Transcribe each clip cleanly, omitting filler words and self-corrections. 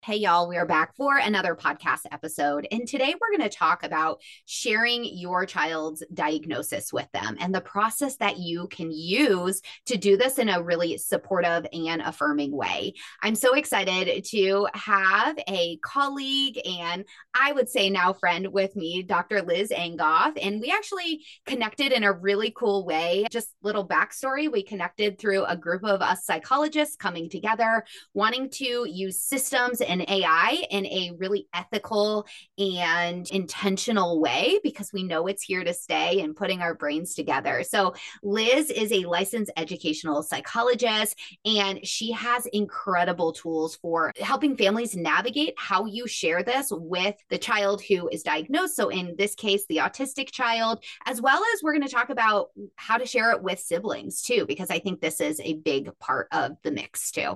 Hey, y'all, we are back for another podcast episode. And today we're going to talk about sharing your child's diagnosis with them and the process that you can use to do this in a really supportive and affirming way. I'm so excited to have a colleague and I would say now friend with me, Dr. Liz Angoff. And we actually connected in a really cool way. Just little backstory, we connected through a group of us psychologists coming together, wanting to use systems and AI in a really ethical and intentional way because we know it's here to stay and putting our brains together. So, Liz is a licensed educational psychologist, and she has incredible tools for helping families navigate how you share this with the child who is diagnosed. So, in this case, the autistic child, as well as we're going to talk about how to share it with siblings too, because I think this is a big part of the mix too.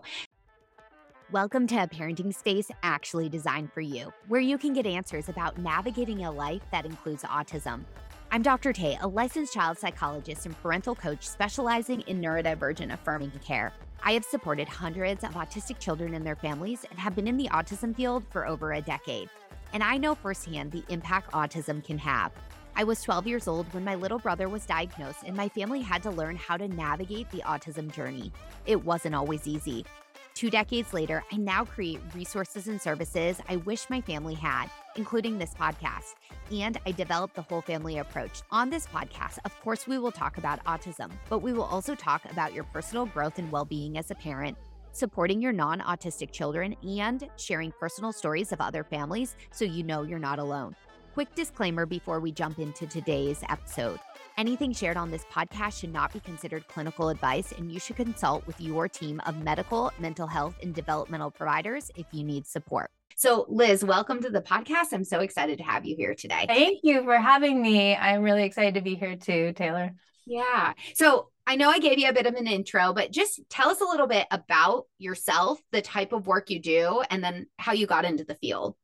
Welcome to a parenting space actually designed for you, where you can get answers about navigating a life that includes autism. I'm Dr. Tay, a licensed child psychologist and parental coach specializing in neurodivergent affirming care. I have supported hundreds of autistic children and their families and have been in the autism field for over a decade. And I know firsthand the impact autism can have. I was 12 years old when my little brother was diagnosed, and my family had to learn how to navigate the autism journey. It wasn't always easy. 2 decades later, I now create resources and services I wish my family had, including this podcast. And I developed the whole family approach. On this podcast, of course, we will talk about autism, but we will also talk about your personal growth and well-being as a parent, supporting your non-autistic children, and sharing personal stories of other families so you know you're not alone. Quick disclaimer before we jump into today's episode. Anything shared on this podcast should not be considered clinical advice, and you should consult with your team of medical, mental health, and developmental providers if you need support. So, Liz, welcome to the podcast. I'm so excited to have you here today. Thank you for having me. I'm really excited to be here too, Taylor. Yeah. So, I know I gave you a bit of an intro, but just tell us a little bit about yourself, the type of work you do, and then how you got into the field.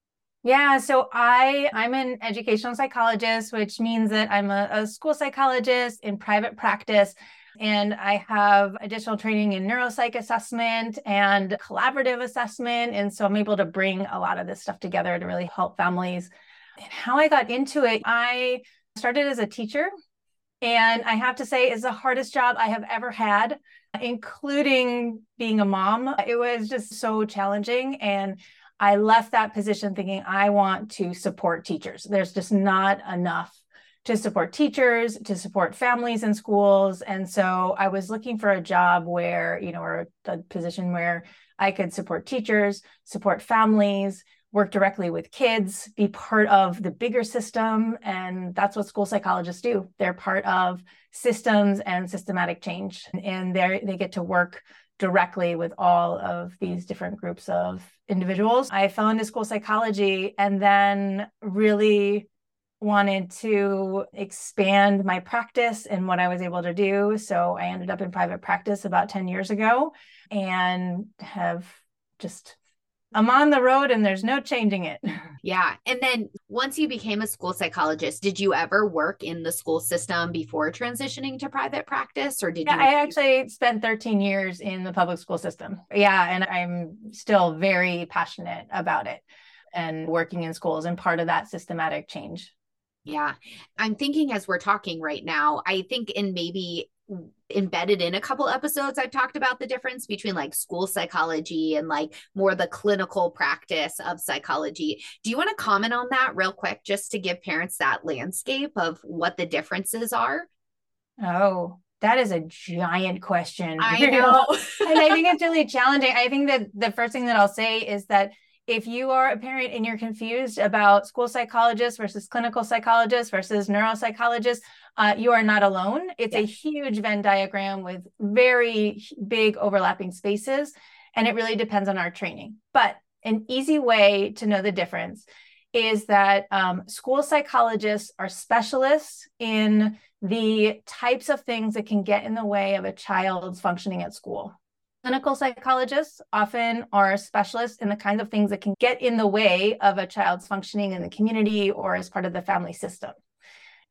Yeah, so I'm an educational psychologist, which means that I'm a school psychologist in private practice. And I have additional training in neuropsych assessment and collaborative assessment. And so I'm able to bring a lot of this stuff together to really help families. And how I got into it, I started as a teacher. And I have to say, it's the hardest job I have ever had, including being a mom. It was just so challenging. And I left that position thinking I want to support teachers. There's just not enough to support teachers, to support families in schools. And so I was looking for a job where, or a position where I could support teachers, support families, work directly with kids, be part of the bigger system. And that's what school psychologists do. They're part of systems and systematic change. And they get to work directly with all of these different groups of individuals. I fell into school psychology and then really wanted to expand my practice and what I was able to do. So I ended up in private practice about 10 years ago and I'm on the road and there's no changing it. Yeah. And then once you became a school psychologist, did you ever work in the school system before transitioning to private practice, or did you? I actually spent 13 years in the public school system. Yeah. And I'm still very passionate about it and working in schools and part of that systematic change. Yeah. I'm thinking as we're talking right now, I think in maybe embedded in a couple episodes, I've talked about the difference between like school psychology and like more the clinical practice of psychology. Do you want to comment on that real quick, just to give parents that landscape of what the differences are? Oh, that is a giant question. I know. And I think it's really challenging. I think that the first thing that I'll say is that if you are a parent and you're confused about school psychologists versus clinical psychologists versus neuropsychologists, you are not alone. It's a huge Venn diagram with very big overlapping spaces, and it really depends on our training. But an easy way to know the difference is that school psychologists are specialists in the types of things that can get in the way of a child's functioning at school. Clinical psychologists often are specialists in the kinds of things that can get in the way of a child's functioning in the community or as part of the family system.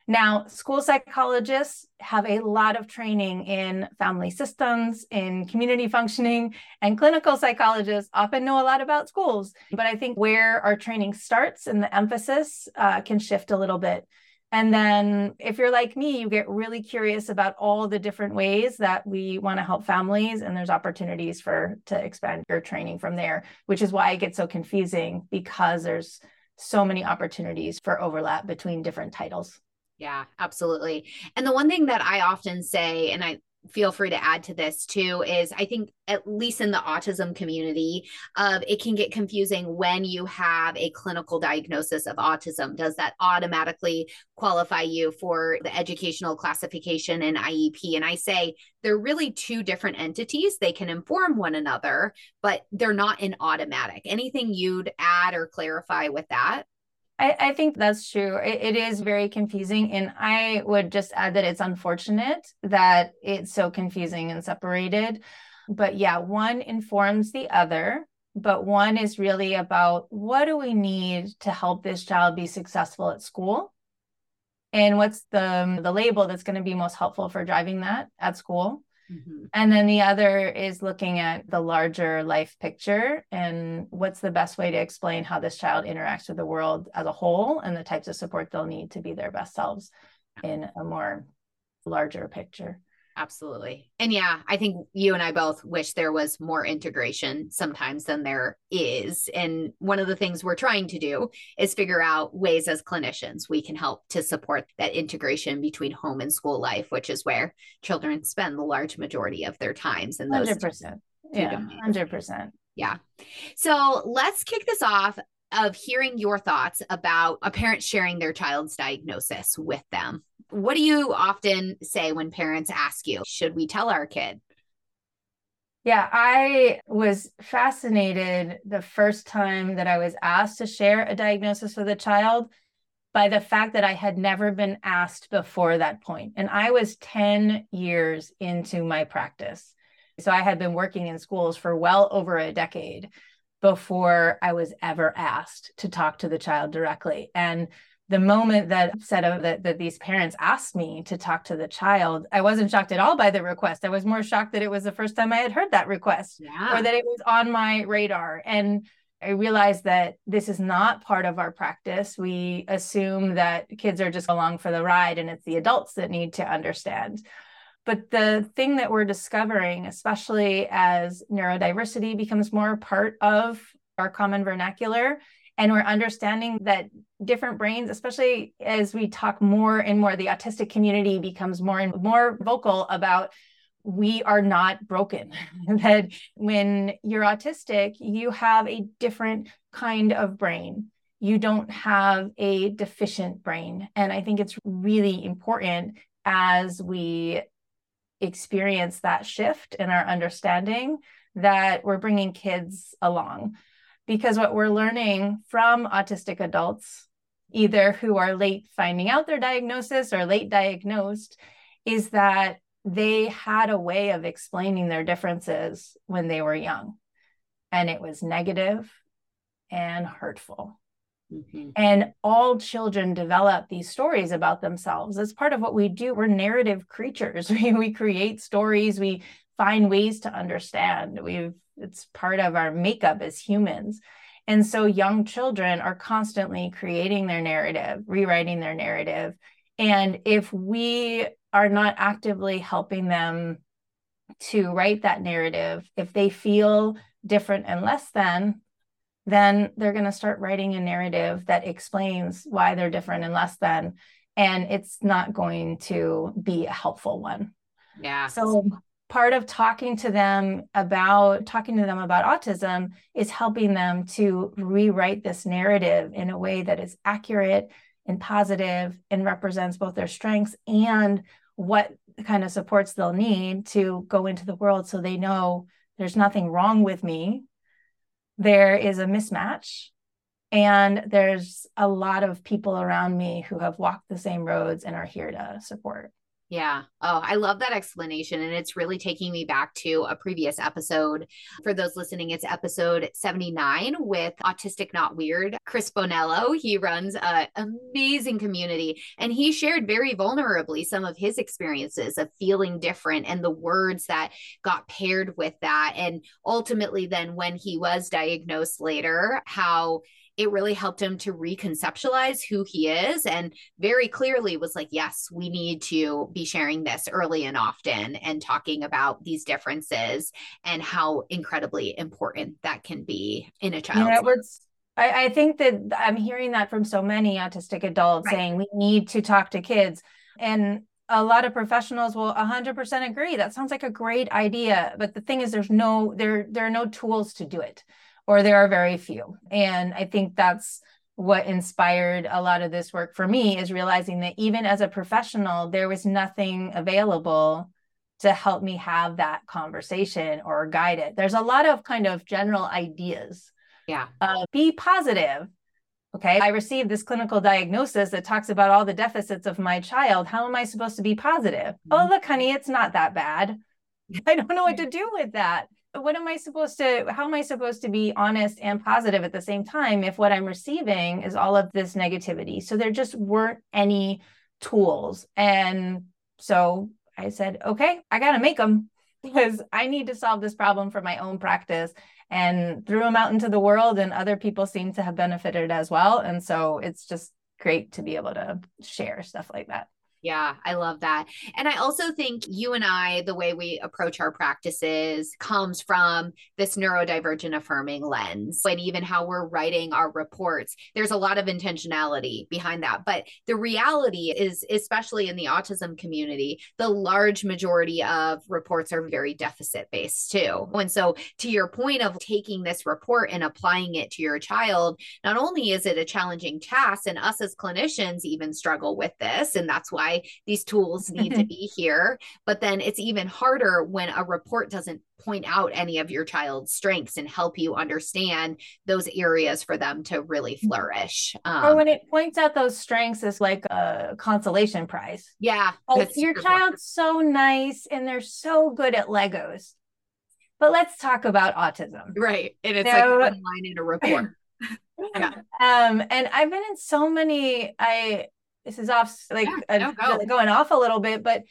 Now, school psychologists have a lot of training in family systems, in community functioning, and clinical psychologists often know a lot about schools. But I think where our training starts and the emphasis can shift a little bit. And then if you're like me, you get really curious about all the different ways that we want to help families, and there's opportunities to expand your training from there, which is why it gets so confusing, because there's so many opportunities for overlap between different titles. Yeah, absolutely. And the one thing that I often say, and I feel free to add to this too, is I think at least in the autism community, it can get confusing when you have a clinical diagnosis of autism. Does that automatically qualify you for the educational classification and IEP? And I say they're really two different entities. They can inform one another, but they're not an automatic. Anything you'd add or clarify with that? I think that's true. It is very confusing. And I would just add that it's unfortunate that it's so confusing and separated. But yeah, one informs the other, but one is really about what do we need to help this child be successful at school? And what's the label that's going to be most helpful for driving that at school? Mm-hmm. And then the other is looking at the larger life picture and what's the best way to explain how this child interacts with the world as a whole and the types of support they'll need to be their best selves in a more larger picture. Absolutely. And yeah, I think you and I both wish there was more integration sometimes than there is. And one of the things we're trying to do is figure out ways as clinicians we can help to support that integration between home and school life, which is where children spend the large majority of their times. And those 100%. Yeah, 100%. Yeah. So let's kick this off of hearing your thoughts about a parent sharing their child's diagnosis with them. What do you often say when parents ask you, should we tell our kid? Yeah, I was fascinated the first time that I was asked to share a diagnosis with a child by the fact that I had never been asked before that point. And I was 10 years into my practice. So I had been working in schools for well over a decade before I was ever asked to talk to the child directly. And the moment that that these parents asked me to talk to the child, I wasn't shocked at all by the request. I was more shocked that it was the first time I had heard that request, or that it was on my radar. And I realized that this is not part of our practice. We assume that kids are just along for the ride and it's the adults that need to understand. But the thing that we're discovering, especially as neurodiversity becomes more part of our common vernacular, and we're understanding that different brains, especially as we talk more and more, the autistic community becomes more and more vocal about we are not broken. That when you're autistic, you have a different kind of brain. You don't have a deficient brain. And I think it's really important as we experience that shift in our understanding that we're bringing kids along. Because what we're learning from autistic adults, either who are late finding out their diagnosis or late diagnosed, is that they had a way of explaining their differences when they were young. And it was negative and hurtful. Mm-hmm. And all children develop these stories about themselves. As part of what we do, we're narrative creatures. We create stories. We find ways to understand. It's part of our makeup as humans. And so young children are constantly creating their narrative, rewriting their narrative. And if we are not actively helping them to write that narrative, if they feel different and less than, then they're going to start writing a narrative that explains why they're different and less than. And it's not going to be a helpful one. Yeah. So part of talking to them about autism is helping them to rewrite this narrative in a way that is accurate and positive and represents both their strengths and what kind of supports they'll need to go into the world, so they know there's nothing wrong with me. There is a mismatch, and there's a lot of people around me who have walked the same roads and are here to support. Yeah. Oh, I love that explanation. And it's really taking me back to a previous episode. For those listening, it's episode 79 with Autistic Not Weird. Chris Bonello, he runs an amazing community. And he shared very vulnerably some of his experiences of feeling different and the words that got paired with that. And ultimately, then when he was diagnosed later, how it really helped him to reconceptualize who he is and very clearly was like, yes, we need to be sharing this early and often and talking about these differences and how incredibly important that can be in a child's life. I think that I'm hearing that from so many autistic adults saying we need to talk to kids. And a lot of professionals will 100% agree. That sounds like a great idea. But the thing is, there are no tools to do it, or there are very few. And I think that's what inspired a lot of this work for me, is realizing that even as a professional, there was nothing available to help me have that conversation or guide it. There's a lot of kind of general ideas. Yeah. Be positive. Okay. I received this clinical diagnosis that talks about all the deficits of my child. How am I supposed to be positive? Mm-hmm. Oh, look, honey, it's not that bad. I don't know what to do with that. How am I supposed to be honest and positive at the same time if what I'm receiving is all of this negativity? So there just weren't any tools. And so I said, okay, I got to make them, because I need to solve this problem for my own practice, and threw them out into the world, and other people seem to have benefited as well. And so it's just great to be able to share stuff like that. Yeah, I love that. And I also think you and I, the way we approach our practices comes from this neurodivergent affirming lens. And even how we're writing our reports, there's a lot of intentionality behind that. But the reality is, especially in the autism community, the large majority of reports are very deficit based too. And so to your point of taking this report and applying it to your child, not only is it a challenging task, and us as clinicians even struggle with this, and that's why these tools need to be here. But then it's even harder when a report doesn't point out any of your child's strengths and help you understand those areas for them to really flourish. Or when it points out those strengths as like a consolation prize. Yeah. Oh, your child's so nice and they're so good at Legos. But let's talk about autism. Right. And it's like one line in a report. Yeah. And I've been in so many, this is off, like going off a little bit, but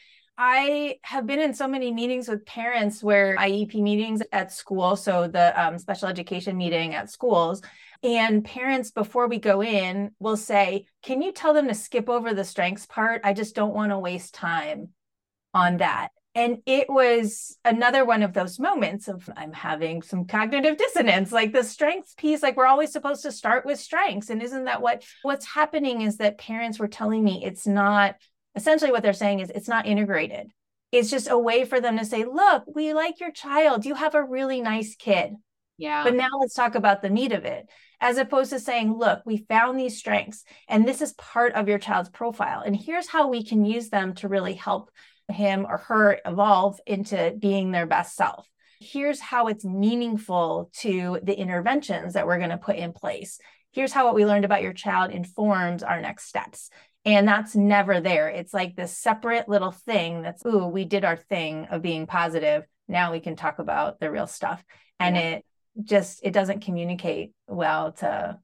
I have been in so many meetings with parents where IEP meetings at school. So the special education meeting at schools, and parents, before we go in, will say, can you tell them to skip over the strengths part? I just don't want to waste time on that. And it was another one of those moments of I'm having some cognitive dissonance, like the strengths piece, like we're always supposed to start with strengths. And isn't that what's happening is that parents were telling me it's not, essentially what they're saying is it's not integrated. It's just a way for them to say, look, we like your child. You have a really nice kid. Yeah. But now let's talk about the meat of it, as opposed to saying, look, we found these strengths and this is part of your child's profile. And here's how we can use them to really help him or her evolve into being their best self. Here's how it's meaningful to the interventions that we're going to put in place. Here's how what we learned about your child informs our next steps. And that's never there. It's like this separate little thing that's, ooh, we did our thing of being positive. Now we can talk about the real stuff. And it doesn't communicate well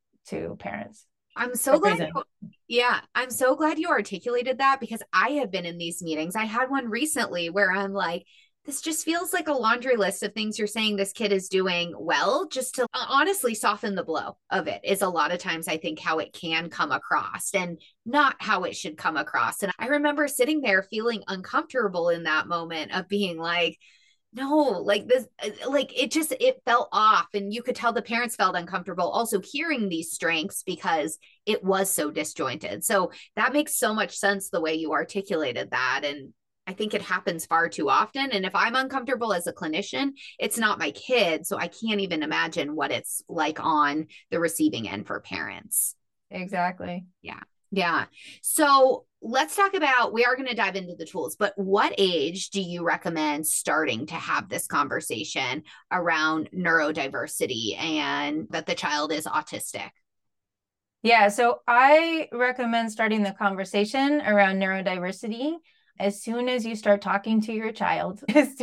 to parents. I'm so glad. I'm so glad you articulated that, because I have been in these meetings. I had one recently where I'm like, this just feels like a laundry list of things you're saying this kid is doing well, just to honestly soften the blow of it is a lot of times, I think, how it can come across and not how it should come across. And I remember sitting there feeling uncomfortable in that moment of being like, no, like this, like it felt off. And you could tell the parents felt uncomfortable also hearing these strengths because it was so disjointed. So that makes so much sense the way you articulated that. And I think it happens far too often. And if I'm uncomfortable as a clinician, it's not my kid. So I can't even imagine what it's like on the receiving end for parents. Exactly. Yeah. Yeah. So let's talk about, we are going to dive into the tools, but what age do you recommend starting to have this conversation around neurodiversity and that the child is autistic? Yeah. So I recommend starting the conversation around neurodiversity as soon as you start talking to your child, as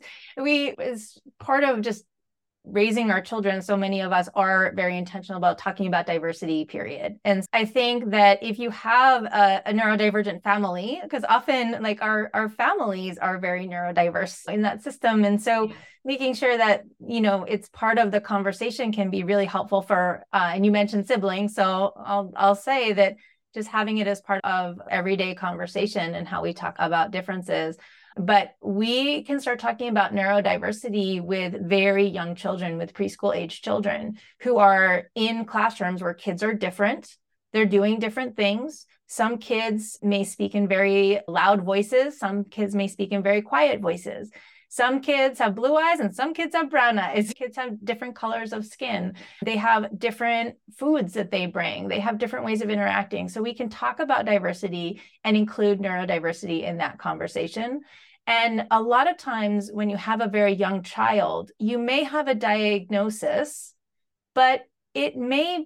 part of just raising our children, so many of us are very intentional about talking about diversity, period. And I think that if you have a neurodivergent family, because often like our families are very neurodiverse in that system. And so making sure that, it's part of the conversation can be really helpful for, and you mentioned siblings. So I'll say that just having it as part of everyday conversation and how we talk about differences. But we can start talking about neurodiversity with very young children, with preschool age children who are in classrooms where kids are different. They're doing different things. Some kids may speak in very loud voices. Some kids may speak in very quiet voices. Some kids have blue eyes and some kids have brown eyes. Kids have different colors of skin. They have different foods that they bring. They have different ways of interacting. So we can talk about diversity and include neurodiversity in that conversation. And a lot of times when you have a very young child, you may have a diagnosis, but it may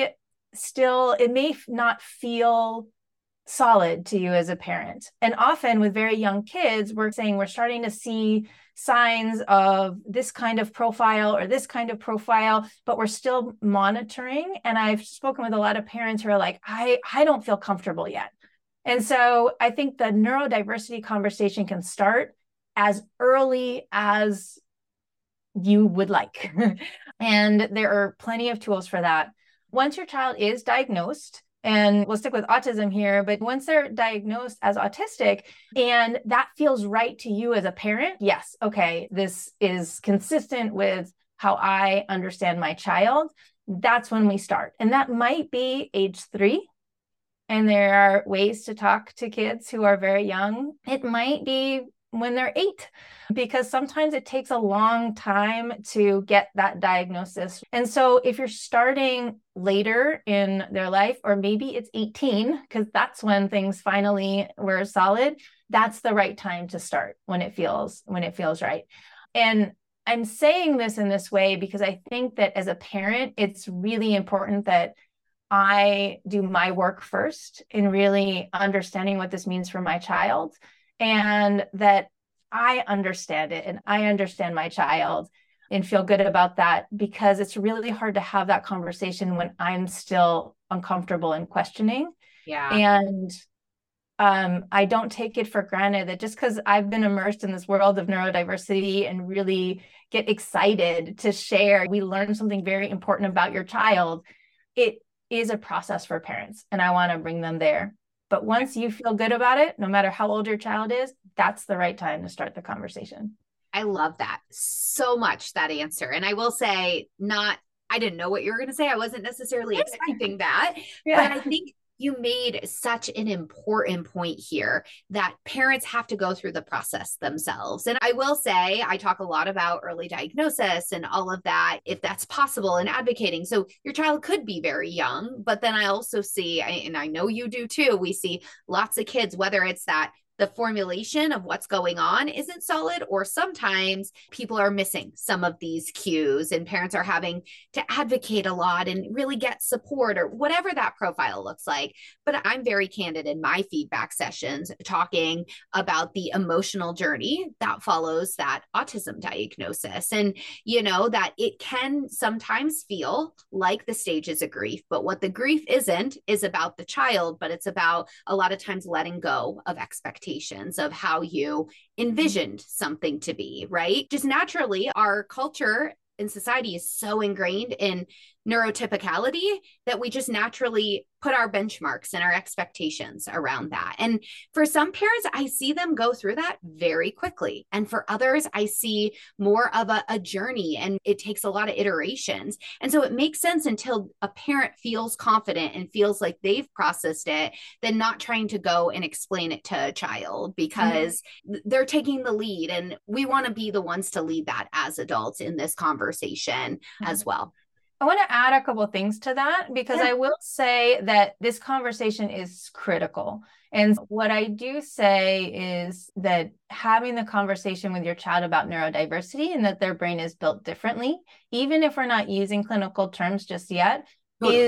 not feel solid to you as a parent. And often with very young kids, we're starting to see signs of this kind of profile or this kind of profile, but we're still monitoring. And I've spoken with a lot of parents who are like, I don't feel comfortable yet. And so I think the neurodiversity conversation can start as early as you would like. And there are plenty of tools for that. Once your child is diagnosed, and we'll stick with autism here, but once they're diagnosed as autistic and that feels right to you as a parent, yes, okay, this is consistent with how I understand my child, that's when we start. And that might be age 3. And there are ways to talk to kids who are very young. It might be when they're 8, because sometimes it takes a long time to get that diagnosis. And so if you're starting later in their life, or maybe it's 18, because that's when things finally were solid, that's the right time to start when it feels right. And I'm saying this in this way because I think that as a parent, it's really important that I do my work first in really understanding what this means for my child, and that I understand it and I understand my child and feel good about that, because it's really hard to have that conversation when I'm still uncomfortable and questioning. Yeah. And I don't take it for granted that just because I've been immersed in this world of neurodiversity and really get excited to share, we learn something very important about your child. It is a process for parents, and I want to bring them there. But once you feel good about it, no matter how old your child is, that's the right time to start the conversation. I love that so much, that answer. And I will say, I didn't know what you were going to say. I wasn't necessarily expecting that, but I think you made such an important point here that parents have to go through the process themselves. And I will say, I talk a lot about early diagnosis and all of that, if that's possible, and advocating. So your child could be very young, but then I also see, and I know you do too, we see lots of kids, whether it's that the formulation of what's going on isn't solid, or sometimes people are missing some of these cues and parents are having to advocate a lot and really get support, or whatever that profile looks like. But I'm very candid in my feedback sessions talking about the emotional journey that follows that autism diagnosis. And, that it can sometimes feel like the stages of grief, but what the grief isn't is about the child, but it's about a lot of times letting go of expectations of how you envisioned something to be, right? Just naturally, our culture and society is so ingrained in neurotypicality that we just naturally put our benchmarks and our expectations around that. And for some parents, I see them go through that very quickly. And for others, I see more of a journey, and it takes a lot of iterations. And so it makes sense until a parent feels confident and feels like they've processed it, then not trying to go and explain it to a child, because they're taking the lead. And we want to be the ones to lead that as adults in this conversation as well. I want to add a couple of things to that, because I will say that this conversation is critical. And what I do say is that having the conversation with your child about neurodiversity and that their brain is built differently, even if we're not using clinical terms just yet, is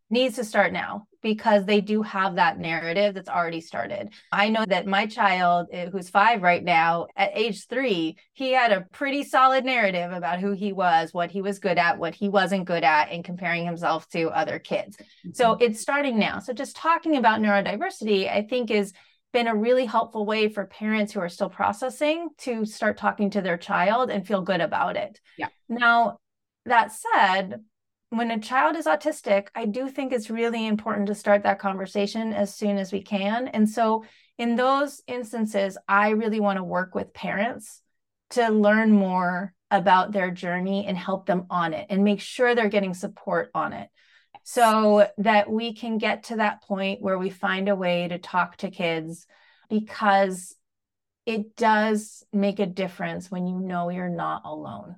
needs to start now because they do have that narrative that's already started. I know that my child, who's 5 right now, at age 3, he had a pretty solid narrative about who he was, what he was good at, what he wasn't good at, and comparing himself to other kids. Mm-hmm. So it's starting now. So just talking about neurodiversity, I think, is been a really helpful way for parents who are still processing to start talking to their child and feel good about it. Yeah. Now, that said, when a child is autistic, I do think it's really important to start that conversation as soon as we can. And so in those instances, I really want to work with parents to learn more about their journey and help them on it and make sure they're getting support on it, so that we can get to that point where we find a way to talk to kids, because it does make a difference when you know you're not alone.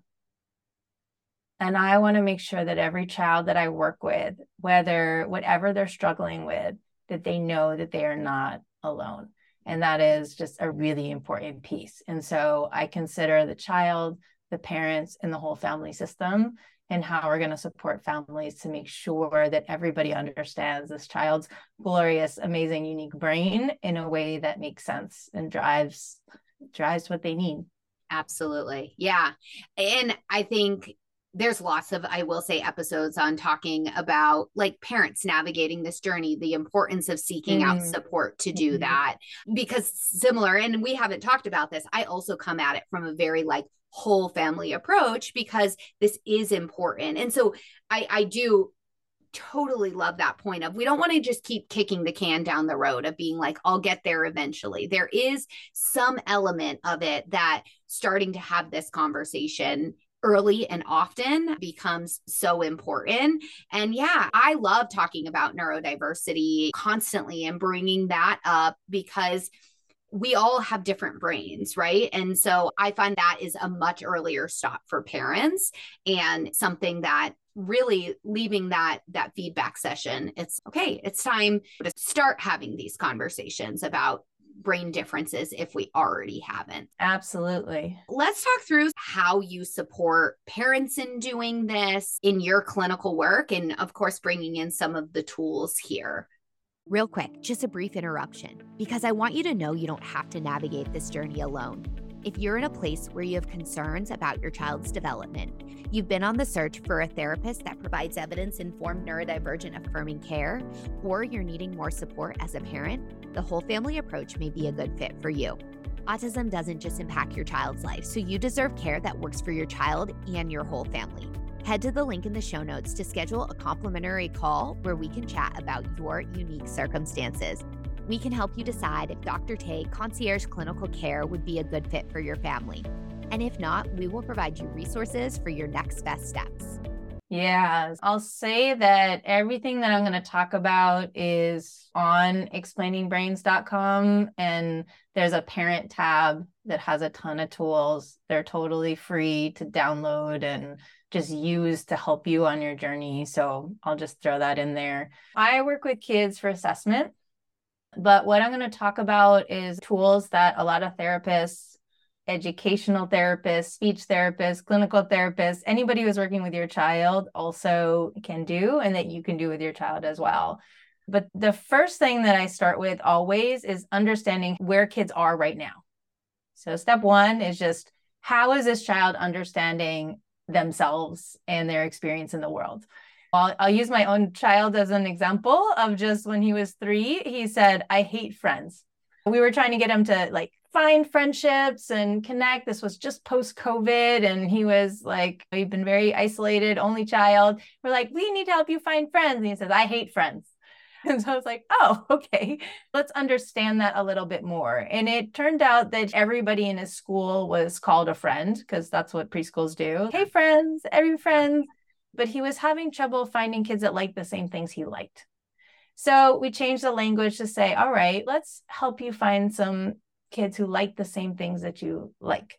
And I want to make sure that every child that I work with, whatever they're struggling with, that they know that they are not alone. And that is just a really important piece. And so I consider the child, the parents, and the whole family system, and how we're going to support families to make sure that everybody understands this child's glorious, amazing, unique brain in a way that makes sense and drives what they need. Absolutely. Yeah. And I think there's lots of, I will say, episodes on talking about like parents navigating this journey, the importance of seeking out support to do that, because similar, and we haven't talked about this, I also come at it from a very like whole family approach, because this is important. And so I do totally love that point of, we don't want to just keep kicking the can down the road of being like, I'll get there eventually. There is some element of it that starting to have this conversation early and often becomes so important. And yeah, I love talking about neurodiversity constantly and bringing that up, because we all have different brains, right? And so I find that is a much earlier stop for parents, and something that really leaving that feedback session, it's okay, it's time to start having these conversations about brain differences if we already haven't. Absolutely. Let's talk through how you support parents in doing this in your clinical work, and of course, bringing in some of the tools here. Real quick, just a brief interruption, because I want you to know you don't have to navigate this journey alone. If you're in a place where you have concerns about your child's development, you've been on the search for a therapist that provides evidence-informed neurodivergent affirming care, or you're needing more support as a parent, the whole family approach may be a good fit for you. Autism doesn't just impact your child's life, so you deserve care that works for your child and your whole family. Head to the link in the show notes to schedule a complimentary call where we can chat about your unique circumstances. We can help you decide if Dr. Tay Concierge Clinical Care would be a good fit for your family. And if not, we will provide you resources for your next best steps. Yeah, I'll say that everything that I'm going to talk about is on explainingbrains.com, and there's a parent tab that has a ton of tools. They're totally free to download and just use to help you on your journey. So I'll just throw that in there. I work with kids for assessment, but what I'm going to talk about is tools that a lot of therapists, educational therapists, speech therapists, clinical therapists, anybody who's working with your child also can do, and that you can do with your child as well. But the first thing that I start with always is understanding where kids are right now. So step one is just, how is this child understanding themselves and their experience in the world? I'll use my own child as an example of just when he was 3, he said, I hate friends. We were trying to get him to find friendships and connect. This was just post-COVID, and he was like, we've been very isolated, only child. We're like, we need to help you find friends. And he says, I hate friends. And so I was like, oh, okay, let's understand that a little bit more. And it turned out that everybody in his school was called a friend, because that's what preschools do. Hey, friends, every friend. But he was having trouble finding kids that liked the same things he liked. So we changed the language to say, all right, let's help you find some kids who like the same things that you like.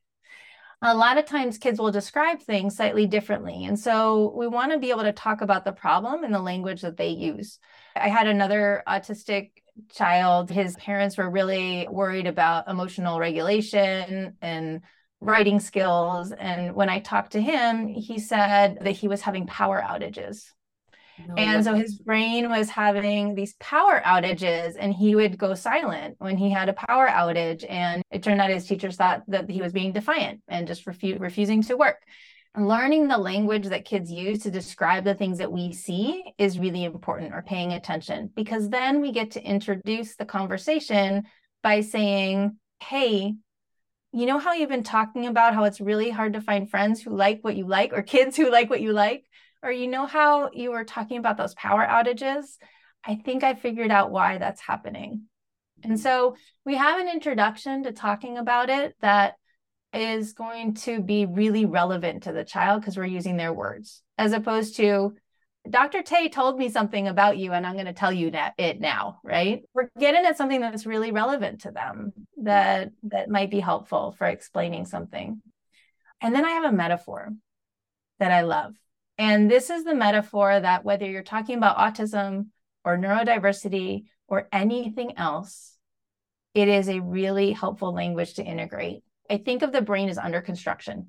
A lot of times kids will describe things slightly differently. And so we want to be able to talk about the problem in the language that they use. I had another autistic child. His parents were really worried about emotional regulation and writing skills. And when I talked to him, he said that he was having power outages. No And so way. his brain was having these power outages and he would go silent when he had a power outage. And it turned out his teachers thought that he was being defiant and just refusing to work. Learning the language that kids use to describe the things that we see is really important, or paying attention, because then we get to introduce the conversation by saying, hey, you know how you've been talking about how it's really hard to find friends who like what you like, or kids who like what you like? Or you know how you were talking about those power outages? I think I figured out why that's happening. And so we have an introduction to talking about it that is going to be really relevant to the child because we're using their words, as opposed to Dr. Tay told me something about you and I'm going to tell you it now, right? We're getting at something that's really relevant to them, that might be helpful for explaining something. And then I have a metaphor that I love. And this is the metaphor that whether you're talking about autism or neurodiversity or anything else, it is a really helpful language to integrate. I think of the brain as under construction.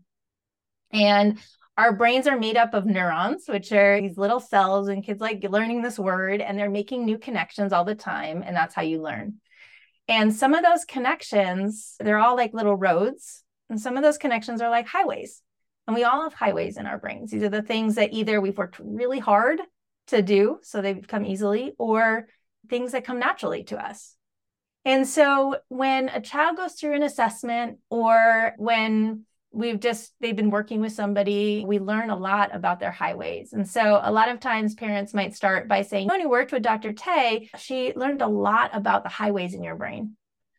And our brains are made up of neurons, which are these little cells, and kids like learning this word and they're making new connections all the time. And that's how you learn. And some of those connections, they're all like little roads. And some of those connections are like highways. And we all have highways in our brains. These are the things that either we've worked really hard to do, so they've come easily, or things that come naturally to us. And so when a child goes through an assessment, or when they've been working with somebody, we learn a lot about their highways. And so a lot of times parents might start by saying, when you worked with Dr. Tay, she learned a lot about the highways in your brain.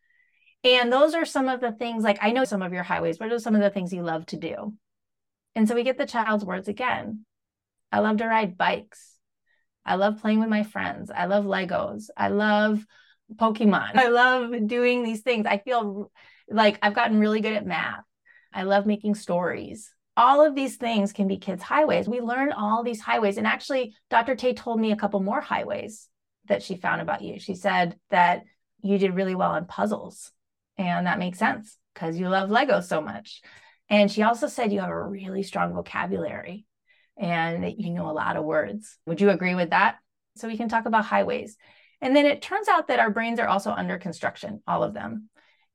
And those are some of the things, like, I know some of your highways. What are some of the things you love to do? And so we get the child's words again. I love to ride bikes. I love playing with my friends. I love Legos. I love Pokemon. I love doing these things. I feel like I've gotten really good at math. I love making stories. All of these things can be kids' highways. We learn all these highways. And actually, Dr. Tay told me a couple more highways that she found about you. She said that you did really well on puzzles. And that makes sense because you love Lego so much. And she also said you have a really strong vocabulary and that you know a lot of words. Would you agree with that? So we can talk about highways. And then it turns out that our brains are also under construction, all of them.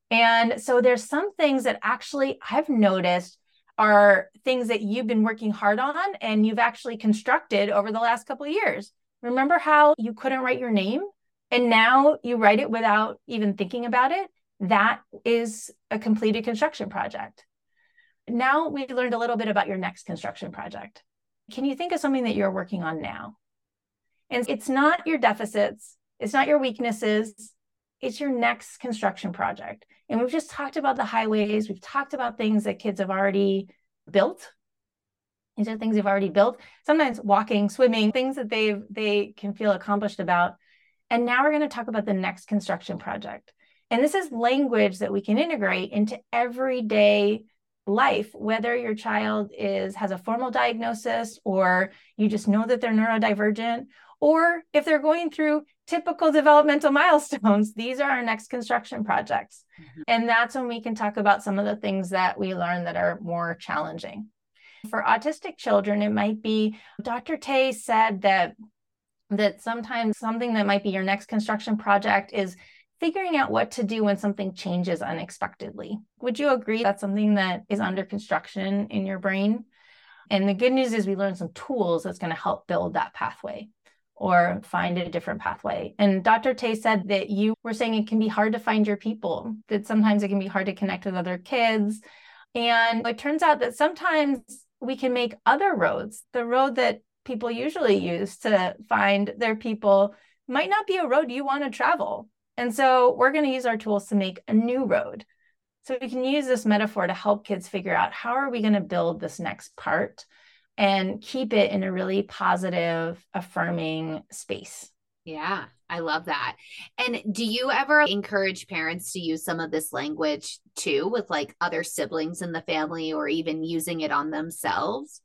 And so there's some things that actually I've noticed are things that you've been working hard on and you've actually constructed over the last couple of years. Remember how you couldn't write your name and now you write it without even thinking about it? That is a completed construction project. Now we learned a little bit about your next construction project. Can you think of something that you're working on now? And it's not your deficits. It's not your weaknesses. It's your next construction project. And we've just talked about the highways. We've talked about things that kids have already built. These are things they've already built. Sometimes walking, swimming, things that they can feel accomplished about. And now we're going to talk about the next construction project. And this is language that we can integrate into everyday life, whether your child has a formal diagnosis, or you just know that they're neurodivergent, or if they're going through typical developmental milestones. These are our next construction projects. Mm-hmm. And that's when we can talk about some of the things that we learn that are more challenging. For autistic children, it might be, Dr. Tay said that sometimes something that might be your next construction project is figuring out what to do when something changes unexpectedly. Would you agree that's something that is under construction in your brain? And the good news is we learned some tools that's going to help build that pathway or find a different pathway. And Dr. Tay said that you were saying it can be hard to find your people, that sometimes it can be hard to connect with other kids. And it turns out that sometimes we can make other roads. The road that people usually use to find their people might not be a road you want to travel. And so we're going to use our tools to make a new road. So we can use this metaphor to help kids figure out, how are we going to build this next part and keep it in a really positive, affirming space. Yeah, I love that. And do you ever encourage parents to use some of this language too with like other siblings in the family, or even using it on themselves?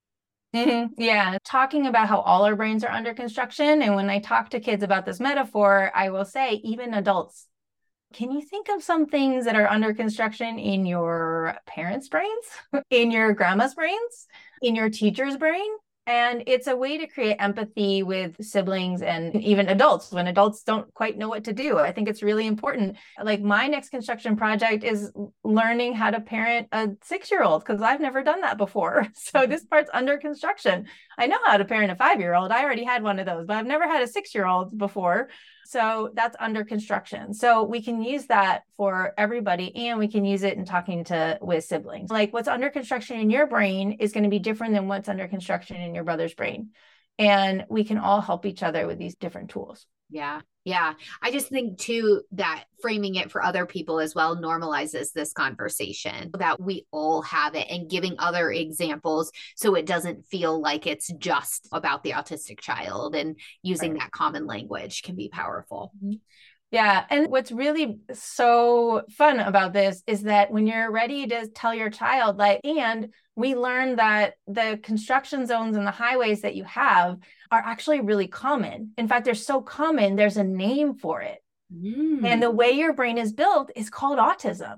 Mm-hmm. Yeah. Talking about how all our brains are under construction. And when I talk to kids about this metaphor, I will say, even adults, can you think of some things that are under construction in your parents' brains, in your grandma's brains, in your teacher's brain? And it's a way to create empathy with siblings and even adults when adults don't quite know what to do. I think it's really important. Like my next construction project is learning how to parent a 6-year-old because I've never done that before. So this part's under construction. I know how to parent a 5-year-old. I already had one of those, but I've never had a 6-year-old before. So that's under construction. So we can use that for everybody, and we can use it in talking with siblings. Like what's under construction in your brain is going to be different than what's under construction in your brother's brain. And we can all help each other with these different tools. Yeah. Yeah. I just think too that framing it for other people as well normalizes this conversation that we all have it, and giving other examples so it doesn't feel like it's just about the autistic child, and using that common language can be powerful. Yeah. And what's really so fun about this is that when you're ready to tell your child, and we learn that the construction zones and the highways that you have are actually really common. In fact, they're so common, there's a name for it. And the way your brain is built is called autism.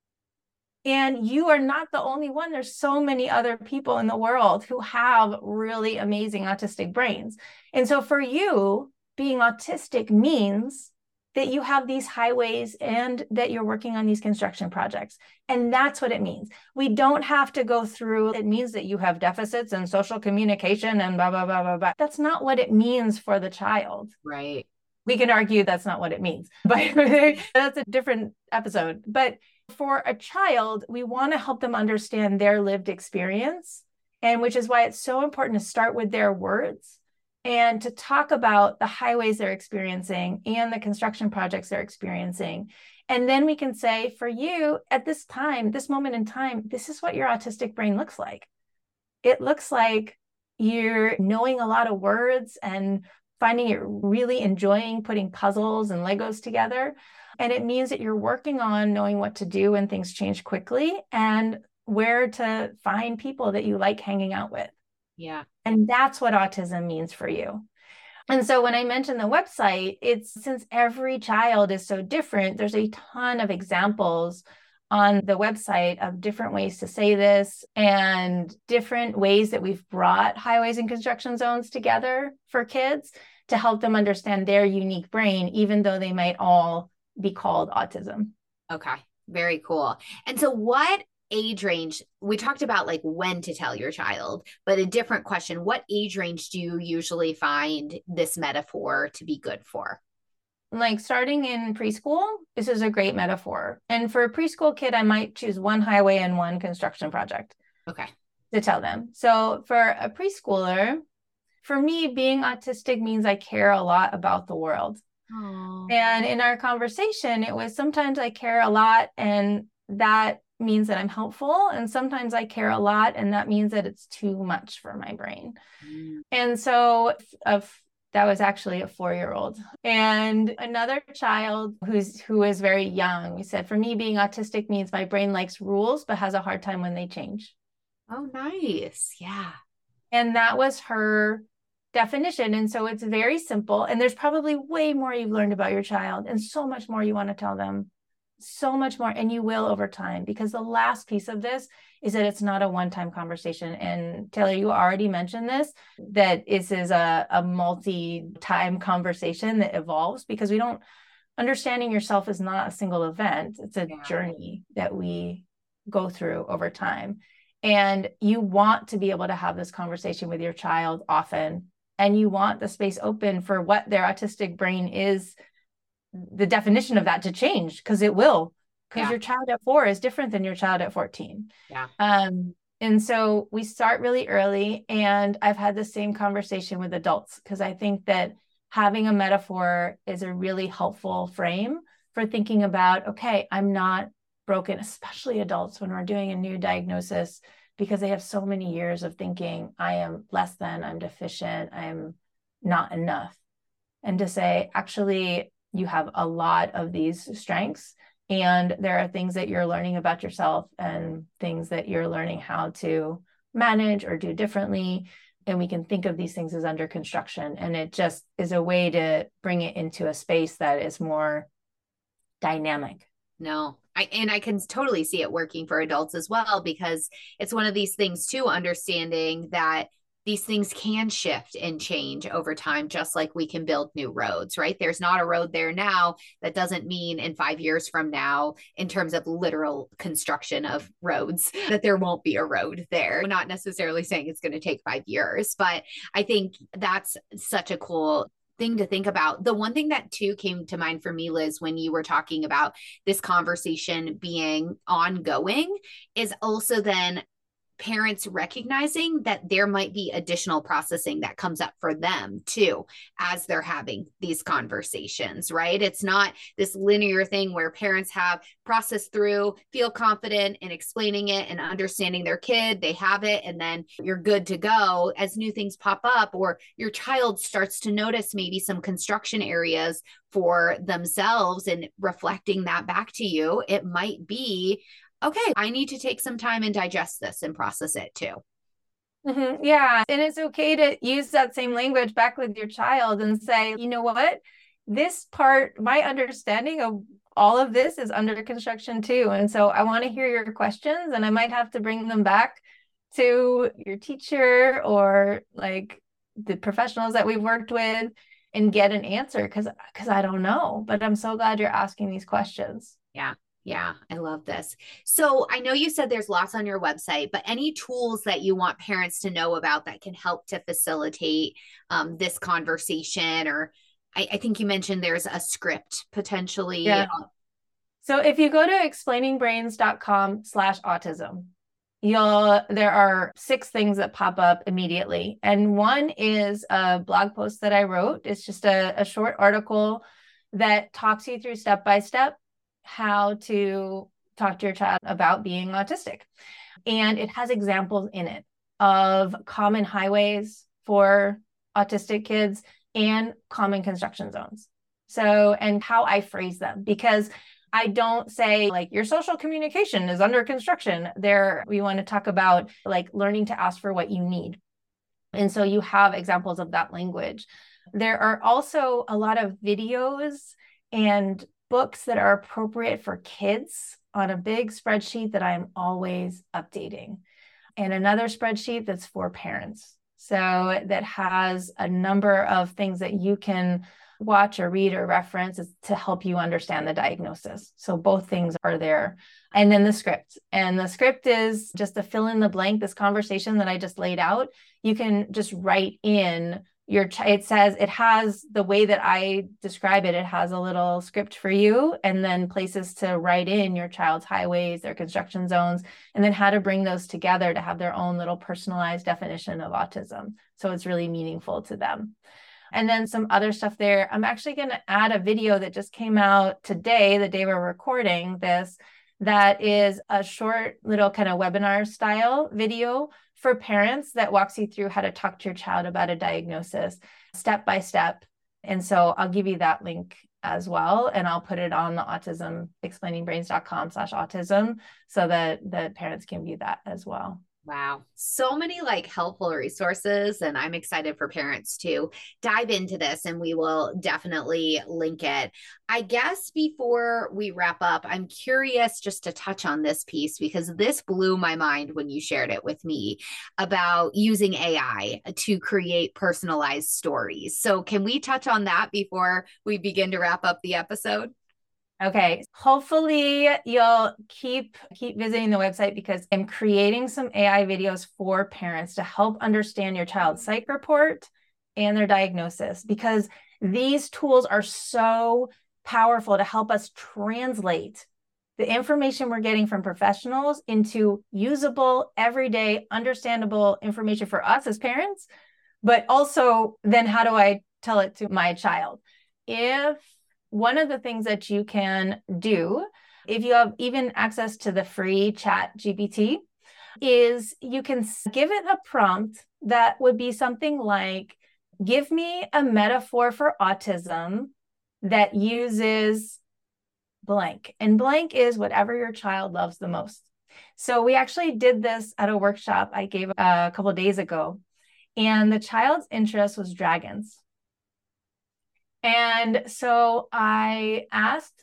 And you are not the only one. There's so many other people in the world who have really amazing autistic brains. And so for you, being autistic means that you have these highways and that you're working on these construction projects. And that's what it means. We don't have to go through, it means that you have deficits in social communication and blah, blah, blah, blah, blah. That's not what it means for the child. Right. We can argue that's not what it means, but that's a different episode. But for a child, we want to help them understand their lived experience, and which is why it's so important to start with their words and to talk about the highways they're experiencing and the construction projects they're experiencing. And then we can say, for you at this time, this moment in time, this is what your autistic brain looks like. It looks like you're knowing a lot of words and finding it really enjoying putting puzzles and Legos together. And it means that you're working on knowing what to do when things change quickly and where to find people that you like hanging out with. Yeah. And that's what autism means for you. And so when I mentioned the website, it's since every child is so different, there's a ton of examples on the website of different ways to say this and different ways that we've brought highways and construction zones together for kids to help them understand their unique brain, even though they might all be called autism. Okay. Very cool. And so what age range, we talked about like when to tell your child, but a different question, what age range do you usually find this metaphor to be good for? Like starting in preschool, this is a great metaphor. And for a preschool kid, I might choose one highway and one construction project. Okay. To tell them. So for a preschooler, for me, being autistic means I care a lot about the world. Aww. And in our conversation, it was sometimes I care a lot, and that means that I'm helpful. And sometimes I care a lot, and that means that it's too much for my brain. And so that was actually a 4-year-old. And another child who is very young, we said, for me, being autistic means my brain likes rules, but has a hard time when they change. Oh, nice. Yeah. And that was her definition. And so it's very simple. And there's probably way more you've learned about your child and so much more you want to tell them. So much more. And you will over time, because the last piece of this is that it's not a one-time conversation. And Taylor, you already mentioned this, that this is a multi-time conversation that evolves, because understanding yourself is not a single event. It's a journey that we go through over time. And you want to be able to have this conversation with your child often. And you want the space open for what their autistic brain is, the definition of that to change, because it will, because your child at 4 is different than your child at 14. Yeah. And so we start really early, and I've had the same conversation with adults, because I think that having a metaphor is a really helpful frame for thinking about, okay, I'm not broken, especially adults when we're doing a new diagnosis, because they have so many years of thinking, I am less than, I'm deficient, I'm not enough. And to say, actually, you have a lot of these strengths, and there are things that you're learning about yourself and things that you're learning how to manage or do differently. And we can think of these things as under construction. And it just is a way to bring it into a space that is more dynamic. No, I can totally see it working for adults as well, because it's one of these things too, understanding that these things can shift and change over time, just like we can build new roads, right? There's not a road there now. That doesn't mean in 5 years from now, in terms of literal construction of roads, that there won't be a road there. We're not necessarily saying it's going to take 5 years, but I think that's such a cool thing to think about. The one thing that too came to mind for me, Liz, when you were talking about this conversation being ongoing, is also then parents recognizing that there might be additional processing that comes up for them too as they're having these conversations, right? It's not this linear thing where parents have processed through, feel confident in explaining it and understanding their kid, they have it, and then you're good to go. As new things pop up, or your child starts to notice maybe some construction areas for themselves and reflecting that back to you, it might be, okay, I need to take some time and digest this and process it too. Mm-hmm. Yeah. And it's okay to use that same language back with your child and say, you know what, this part, my understanding of all of this is under construction too. And so I want to hear your questions, and I might have to bring them back to your teacher or like the professionals that we've worked with and get an answer because I don't know, but I'm so glad you're asking these questions. Yeah. Yeah, I love this. So I know you said there's lots on your website, but any tools that you want parents to know about that can help to facilitate this conversation? Or I think you mentioned there's a script potentially. Yeah. So if you go to explainingbrains.com/autism, there are 6 things that pop up immediately. And one is a blog post that I wrote. It's just a short article that talks you through step by step how to talk to your child about being autistic. And it has examples in it of common highways for autistic kids and common construction zones. So, and how I phrase them, because I don't say like your social communication is under construction. We want to talk about like learning to ask for what you need. And so you have examples of that language. There are also a lot of videos and books that are appropriate for kids on a big spreadsheet that I'm always updating, and another spreadsheet that's for parents. So that has a number of things that you can watch or read or reference to help you understand the diagnosis. So both things are there. And then the script. And the script is just a fill in the blank, this conversation that I just laid out. You can just write in it says, it has the way that I describe it. It has a little script for you, and then places to write in your child's highways, their construction zones, and then how to bring those together to have their own little personalized definition of autism. So it's really meaningful to them. And then some other stuff there. I'm actually going to add a video that just came out today, the day we're recording this, that is a short little kind of webinar style video for parents that walks you through how to talk to your child about a diagnosis step by step. And so I'll give you that link as well. And I'll put it on the explainingbrains.com/autism so that the parents can view that as well. Wow. So many like helpful resources, and I'm excited for parents to dive into this, and we will definitely link it. I guess before we wrap up, I'm curious just to touch on this piece because this blew my mind when you shared it with me about using AI to create personalized stories. So can we touch on that before we begin to wrap up the episode? Okay, hopefully you'll keep visiting the website because I'm creating some AI videos for parents to help understand your child's psych report and their diagnosis, because these tools are so powerful to help us translate the information we're getting from professionals into usable, everyday, understandable information for us as parents, but also then how do I tell it to my child? One of the things that you can do, if you have even access to the free ChatGPT, is you can give it a prompt that would be something like, give me a metaphor for autism that uses blank. And blank is whatever your child loves the most. So we actually did this at a workshop I gave a couple of days ago, and the child's interest was dragons. And so I asked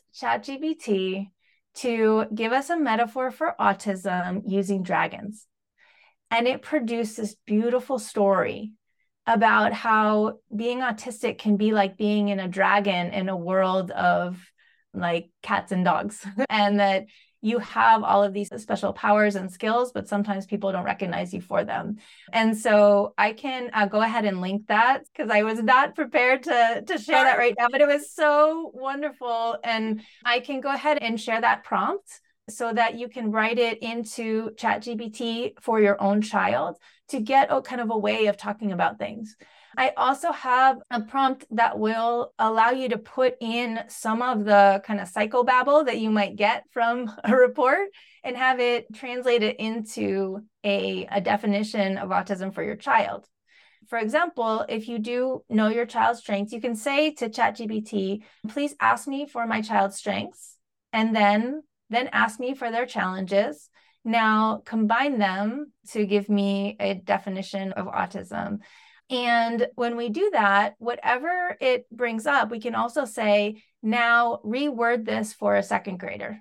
ChatGPT to give us a metaphor for autism using dragons. And it produced this beautiful story about how being autistic can be like being in a dragon in a world of like cats and dogs, and that you have all of these special powers and skills, but sometimes people don't recognize you for them. And so I can go ahead and link that, because I was not prepared to share that right now, but it was so wonderful. And I can go ahead and share that prompt so that you can write it into ChatGPT for your own child to get a kind of a way of talking about things. I also have a prompt that will allow you to put in some of the kind of psychobabble that you might get from a report and have it translated into a definition of autism for your child. For example, if you do know your child's strengths, you can say to ChatGPT, please ask me for my child's strengths, and then ask me for their challenges. Now combine them to give me a definition of autism. And when we do that, whatever it brings up, we can also say, now reword this for a second grader,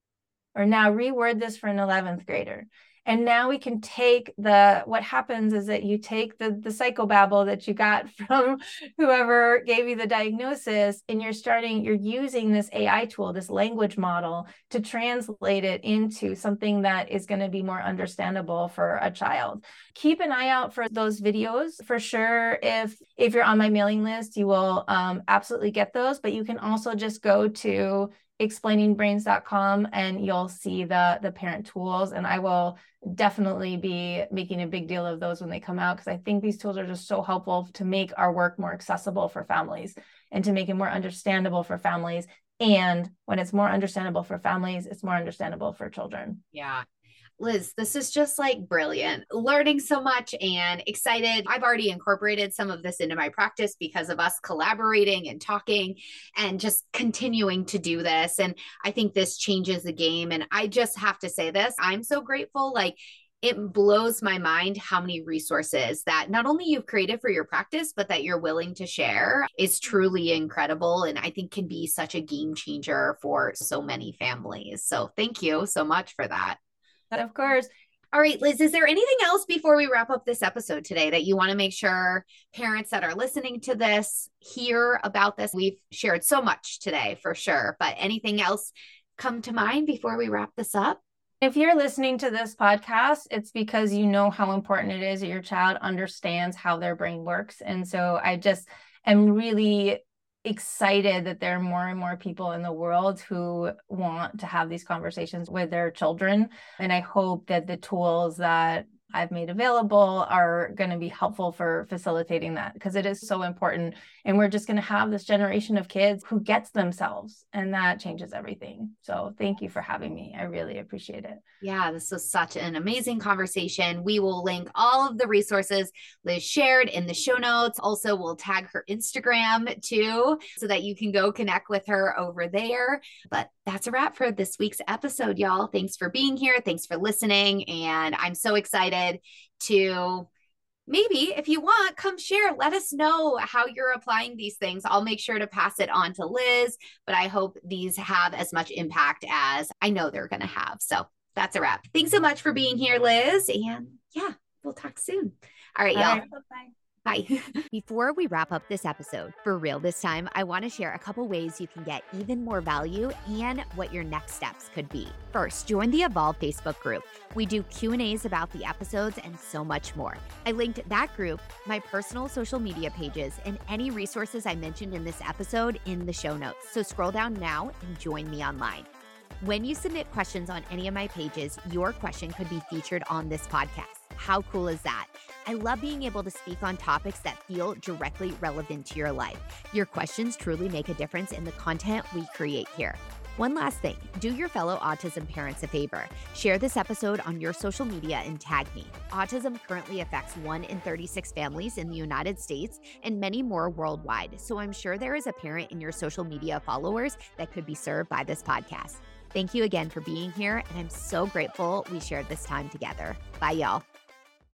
or now reword this for an 11th grader. And now we can take what happens is that you take the psychobabble that you got from whoever gave you the diagnosis, and you're using this AI tool, this language model, to translate it into something that is going to be more understandable for a child. Keep an eye out for those videos for sure. If you're on my mailing list, you will absolutely get those, but you can also just go to explainingbrains.com and you'll see the parent tools. And I will definitely be making a big deal of those when they come out, because I think these tools are just so helpful to make our work more accessible for families and to make it more understandable for families. And when it's more understandable for families, it's more understandable for children. Yeah. Liz, this is just like brilliant. Learning so much and excited. I've already incorporated some of this into my practice because of us collaborating and talking and just continuing to do this. And I think this changes the game. And I just have to say this, I'm so grateful. Like, it blows my mind how many resources that not only you've created for your practice, but that you're willing to share is truly incredible. And I think can be such a game changer for so many families. So thank you so much for that. Of course. All right, Liz, is there anything else before we wrap up this episode today that you want to make sure parents that are listening to this hear about this? We've shared so much today for sure, but anything else come to mind before we wrap this up? If you're listening to this podcast, it's because you know how important it is that your child understands how their brain works. And so I just am really excited that there are more and more people in the world who want to have these conversations with their children. And I hope that the tools that I've made available are going to be helpful for facilitating that, because it is so important. And we're just going to have this generation of kids who gets themselves, and that changes everything. So thank you for having me. I really appreciate it. Yeah, this was such an amazing conversation. We will link all of the resources Liz shared in the show notes. Also, we'll tag her Instagram too, so that you can go connect with her over there. But that's a wrap for this week's episode, y'all. Thanks for being here. Thanks for listening. And I'm so excited to maybe, if you want, come share. Let us know how you're applying these things. I'll make sure to pass it on to Liz, but I hope these have as much impact as I know they're going to have. So that's a wrap. Thanks so much for being here, Liz. And yeah, we'll talk soon. All right, y'all. All right, bye-bye. Bye. Before we wrap up this episode, for real this time, I want to share a couple ways you can get even more value and what your next steps could be. First, join the Evolve Facebook group. We do Q&As about the episodes and so much more. I linked that group, my personal social media pages, and any resources I mentioned in this episode in the show notes. So scroll down now and join me online. When you submit questions on any of my pages, your question could be featured on this podcast. How cool is that? I love being able to speak on topics that feel directly relevant to your life. Your questions truly make a difference in the content we create here. One last thing, do your fellow autism parents a favor. Share this episode on your social media and tag me. Autism currently affects 1 in 36 families in the United States and many more worldwide. So I'm sure there is a parent in your social media followers that could be served by this podcast. Thank you again for being here, and I'm so grateful we shared this time together. Bye, y'all.